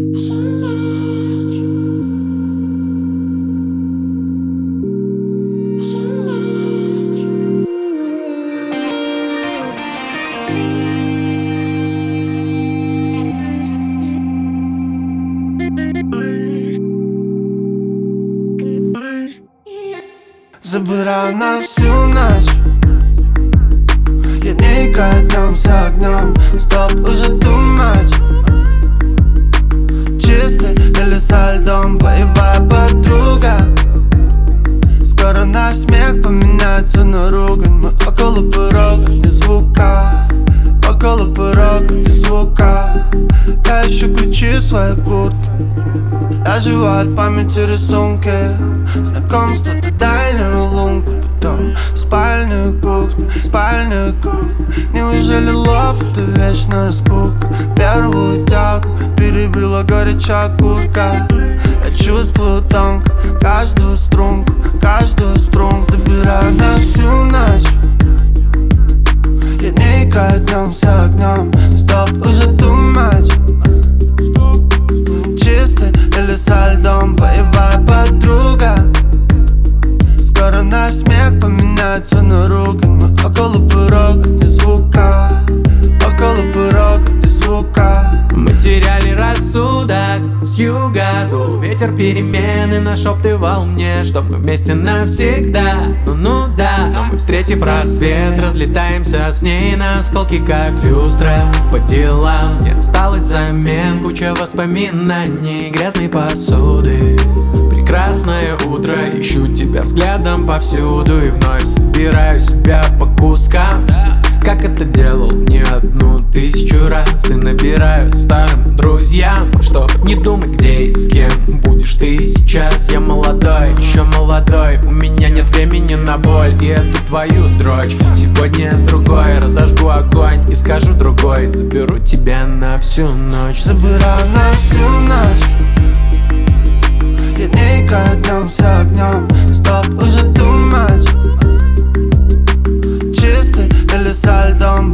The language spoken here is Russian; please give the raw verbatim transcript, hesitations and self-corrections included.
Забираю на всю ночь. Я не играю днем за огнем. Стоп, уже too much. Чистый или со льдом, боевая подруга. Скоро наш смех поменяется на ругань. Мы около порога, без звука. Около порога, без звука. Я ищу ключи в своей куртке. Я живу от памяти рисунки. Знакомство до дальнюю лунку. Потом спальную кухню, спальную кухню. Неужели лов — это вечная скука? Первую тягу перебила горячая куртка. Я чувствую тонко каждую струнку, каждую струнку. Забираю на всю ночь. Я не играю днем за огнем. Стоп, уже too much. Чистый или со льдом, боевая подруга. Скоро наш смех поменяется на ругань. Мы около порога, без звука. Около порога, без звука. Мы теряли рассудок. С юга дул ветер перемены, нашептывал мне, что мы вместе навсегда. Ну-ну да, но мы, встретив рассвет, разлетаемся с ней на осколки, как люстра. По делам не осталось взамен, куча воспоминаний, грязной посуды. Прекрасное утро, ищу тебя взглядом повсюду и вновь собираю себя по кускам, как это делал не одну тысячу раз. И набираю старым друзьям, чтоб не думать, где и с кем будешь ты сейчас. Я молодой, еще молодой, у меня нет времени на боль и эту твою дрочь. Сегодня с другой разожгу огонь и скажу другой: заберу тебя на всю ночь. Забираю на всю ночь. Я не играю днем за огнем. Стоп, уже too much. Чистый или со льдом,